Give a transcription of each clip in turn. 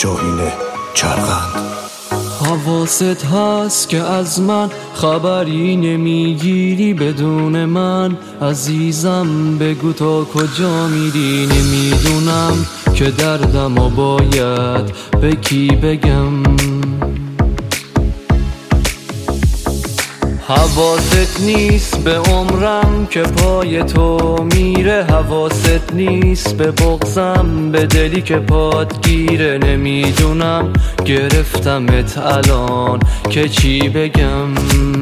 شاهین چرخند. حواست هست که از من خبری نمیگیری، بدون من عزیزم بگو تا کجا میری. نمیدونم که دردمو باید به کی بگم. حواست نیست به عمرم که پای تو میره، حواست نیست به بغضم، به دلی که پات گیره. نمیدونم گرفتمت الان که چی بگم.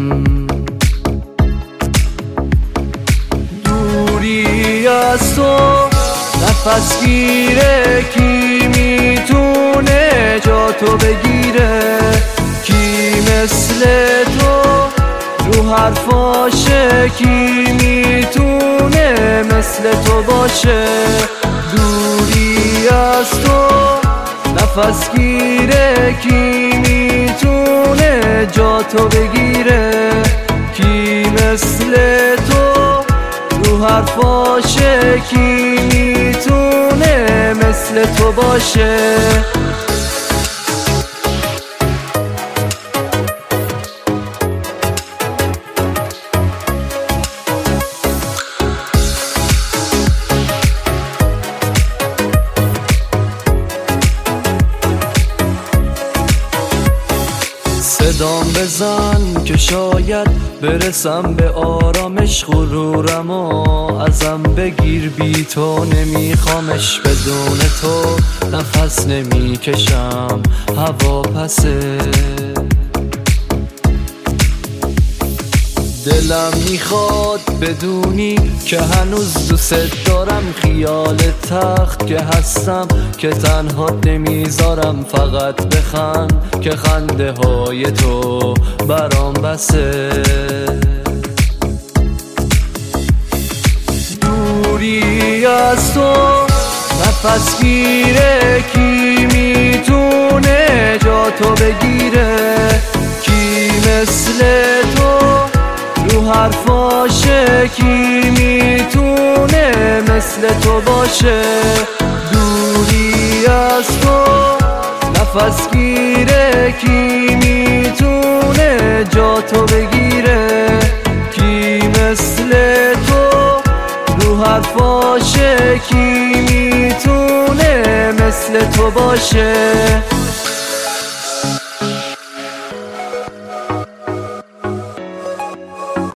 دوری از تو نفس گیره، کی میتونه جا تو بگیره؟ کی مثل تو رو حرفاشه؟ کی میتونه مثل تو باشه؟ دوری از تو نفس گیره، کی میتونه جا تو بگیره؟ کی مثل تو رو حرفاشه؟ کی میتونه مثل تو باشه؟ صدام بزن که شاید برسم به آرامش، غرورمو ازم بگیر، بی تو نمیخوامش. بدون تو نفس نمیکشم، هوا پسه. دلم میخواد بدونی که هنوز دوست دارم، خیال تخت که هستم که تنها نمیذارم. فقط بخند که خنده های تو برام بسه. دوری از تو نفس گیره، کی میتونه جا تو بگیره؟ کی مثل تو رو حرفاشه؟ کی میتونه مثل تو باشه؟ دوری از تو نفس گیره، کی میتونه جا تو بگیره؟ کی مثل تو رو حرفاشه؟ کی میتونه مثل تو باشه؟